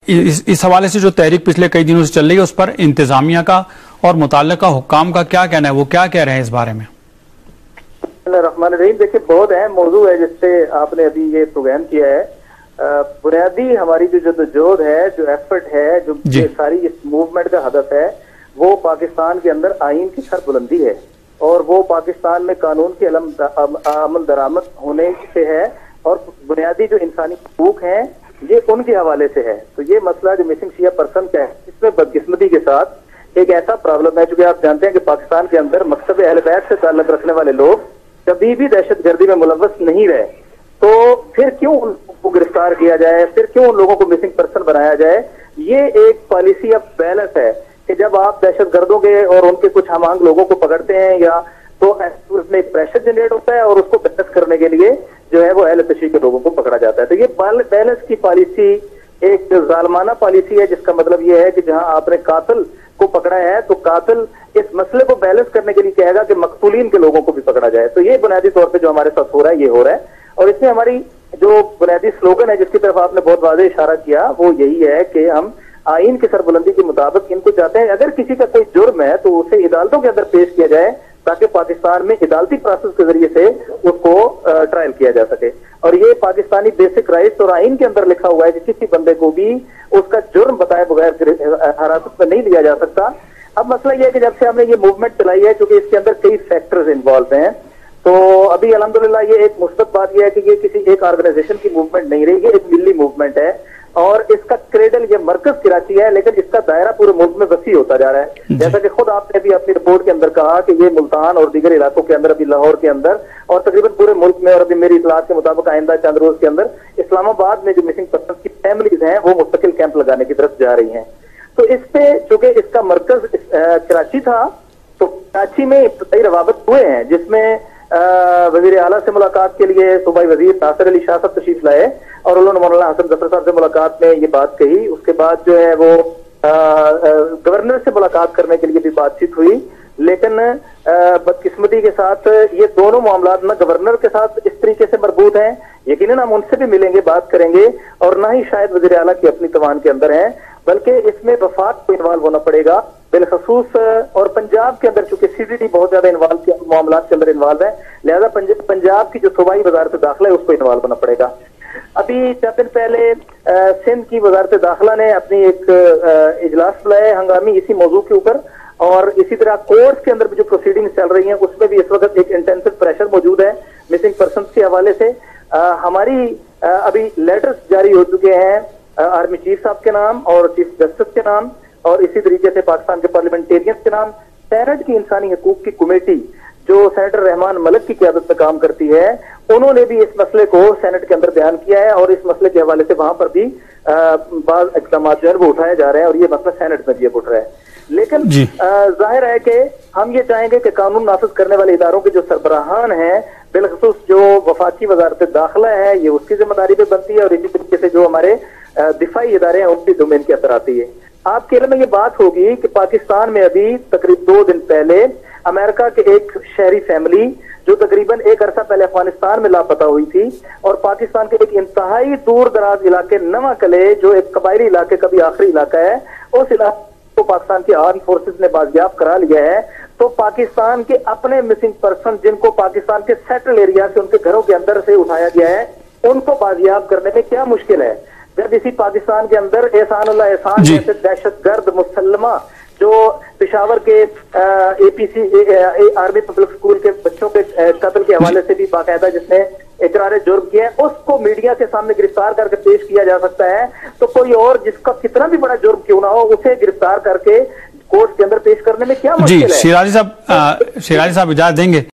इस हवाले से जो तहरीक पिछले कई दिनों से चल रही है उस पर इंतजामिया का और मुतल्लिका हुक्काम का क्या कहना है, वो क्या कह रहे हैं इस बारे में? रहमान रहीम, देखिए बहुत अहम मौजू है जिससे आपने अभी ये प्रोग्राम किया है। बुनियादी हमारी जो जद्दोजहद है, जो एफर्ट है, जो ये सारी इस मूवमेंट का हदफ है, वो पाकिस्तान के अंदर आइन की सरबुलंदी है और वो पाकिस्तान में कानून के अमल दरामद होने से है और बुनियादी जो इंसानी हकूक हैं ये उनके हवाले से है। तो ये मसला जो मिसिंग शिया पर्सन का है, इसमें बदकिस्मती के साथ एक ऐसा प्रॉब्लम है, चूंकि आप जानते हैं कि पाकिस्तान के अंदर मकतब अहले बैत से ताल्लुक रखने वाले लोग कभी भी दहशतगर्दी में मुलव्वस नहीं रहे, तो फिर क्यों उनको गिरफ्तार किया जाए, फिर क्यों उन लोगों को मिसिंग पर्सन बनाया जाए? ये एक पॉलिसी ऑफ बैलेंस है कि जब आप दहशतगर्दों के और उनके कुछ हमांग लोगों को पकड़ते हैं या तो उसमें प्रेशर जनरेट होता है और उसको बैलेंस करने के लिए जो है वो अहले तशरीह के लोगों को पकड़ा जाता है। तो ये बैलेंस की पॉलिसी एक जालमाना पॉलिसी है, जिसका मतलब ये है कि जहां आपने कातिल को पकड़ा है तो कातिल इस मसले को बैलेंस करने के लिए कहेगा कि मकतूलीन के लोगों को भी पकड़ा जाए। तो ये बुनियादी तौर पे जो हमारे साथ हो रहा है ये हो रहा है और इसमें हमारी जो बुनियादी स्लोगन है जिसकी तरफ आपने बहुत वाज़ेह इशारा किया वो यही है कि हम आइन की सरबुलंदी के मुताबिक इनको चाहते हैं। अगर किसी का कोई जुर्म है तो उसे अदालतों के अंदर पेश किया जाए ताकि पाकिस्तान में अदालती प्रोसेस के जरिए से उसको ट्रायल किया जा सके। और ये पाकिस्तानी बेसिक राइट्स और आइन के अंदर लिखा हुआ है कि किसी बंदे को भी उसका जुर्म बताए बगैर हिरासत में नहीं लिया जा सकता। अब मसला यह है कि जब से हमने ये मूवमेंट चलाई है, क्योंकि इसके अंदर कई फैक्टर्स इन्वॉल्व हैं, तो अभी अल्हम्दुलिल्लाह ये एक मुस्बत बात यह है कि ये किसी एक ऑर्गेनाइजेशन की मूवमेंट नहीं रही, ये एक मिली मूवमेंट है और इसका क्रेडल ये मरकज कराची है, लेकिन इसका दायरा पूरे मुल्क में वसी होता जा रहा है। जैसा कि खुद आपने भी अपनी रिपोर्ट के अंदर कहा कि ये मुल्तान और दीगर इलाकों के अंदर, अभी लाहौर के अंदर और तकरीबन पूरे मुल्क में, और अभी मेरी इतलात के मुताबिक आइंदा चंद रोज के अंदर इस्लामाबाद में जो मिसिंग पर्सन की फैमिलीज हैं वो मुस्तकिल कैंप लगाने की तरफ जा रही हैं। तो इस पे चूंकि इसका मरकज कराची था, तो कराची में इब्तदाई रवाबत हुए हैं जिसमें वजीर आला से मुलाकात के लिए सूबाई वजीर नासिर अली शाह साहब तशरीफ लाए और उन्होंने मौलाना हसन जफर साहब से मुलाकात में ये बात कही। उसके बाद जो है वो गवर्नर से मुलाकात करने के लिए भी बातचीत हुई, लेकिन बदकिस्मती के साथ ये दोनों मामला न गवर्नर के साथ इस तरीके से मरबूत हैं, यकीनन हम उनसे भी मिलेंगे, बात करेंगे, और ना ही शायद वजीर आला की अपनी तवान के अंदर है, बल्कि इसमें वफाक को इन्वॉल्व होना पड़ेगा बिलखसूस। और पंजाब के अंदर चूंकि CDD बहुत ज्यादा इन्वॉल्व मामला के अंदर इन्वॉल्व है, लिहाजा पंजाब की जो सूबाई वजारत दाखिला है उसको इन्वॉल्व होना पड़ेगा। अभी चंद दिन पहले सिंध की वजारत दाखिला ने अपनी एक इजलास बुलाया हंगामी इसी मौजू के ऊपर, और इसी तरह कोर्ट्स के अंदर भी जो प्रोसीडिंग चल रही हैं उसमें भी इस वक्त एक इंटेंसिव प्रेशर मौजूद है मिसिंग पर्सन के हवाले से। हमारी अभी लेटर्स जारी हो चुके हैं आर्मी चीफ साहब के नाम और चीफ जस्टिस के नाम और इसी तरीके से पाकिस्तान के पार्लियामेंटेरियंस के नाम। सेनेट की इंसानी हकूक की कमेटी जो सेनेटर रहमान मलिक की क़यादत में काम करती है, उन्होंने भी इस मसले को सेनेट के अंदर बयान किया है और इस मसले के हवाले से वहां पर भी बाज़ इक़दाम जो है वो उठाए जा रहे हैं और ये मसला सेनेट में भी उठ रहा है। लेकिन जाहिर है कि हम ये चाहेंगे कि कानून नाफिज करने वाले इदारों के जो सरबराहान हैं, बिलखसूस जो वफाकी वजारत दाखिला है, ये उसकी जिम्मेदारी पे बनती है और इसी तरीके से जो हमारे दिफाई इदारे हैं उनकी डोमेन के अंदर आती है। आपके इल्म में ये बात होगी कि पाकिस्तान में अभी तकरीब 2 दिन पहले अमेरिका के एक शहरी फैमिली जो तकरीबन एक अरसा पहले अफगानिस्तान में लापता हुई थी और पाकिस्तान के एक इंतहाई दूर दराज इलाके नवा कले जो एक कबायली इलाके का भी आखिरी इलाका है, उस इलाके को पाकिस्तान की आर्म फोर्सेस ने बाजियाब करा लिया है। तो पाकिस्तान के अपने मिसिंग पर्सन जिनको पाकिस्तान के सेटल एरिया से उनके घरों के अंदर से उठाया गया है, उनको बाजियाब करने में क्या मुश्किल है जब इसी पाकिस्तान के अंदर एहसानुल्लाह एहसान जैसे दहशतगर्द मुसल्लमा जो पेशावर के APC आर्मी पब्लिक स्कूल के बच्चों के कत्ल के हवाले से भी बाकायदा जिसने इकरार जुर्म किया है उसको मीडिया के सामने गिरफ्तार करके पेश किया जा सकता है, तो कोई और जिसका कितना भी बड़ा जुर्म क्यों ना हो उसे गिरफ्तार करके कोर्ट के अंदर पेश करने में क्या मुश्किल है? शिराजी साहब इजाजत देंगे?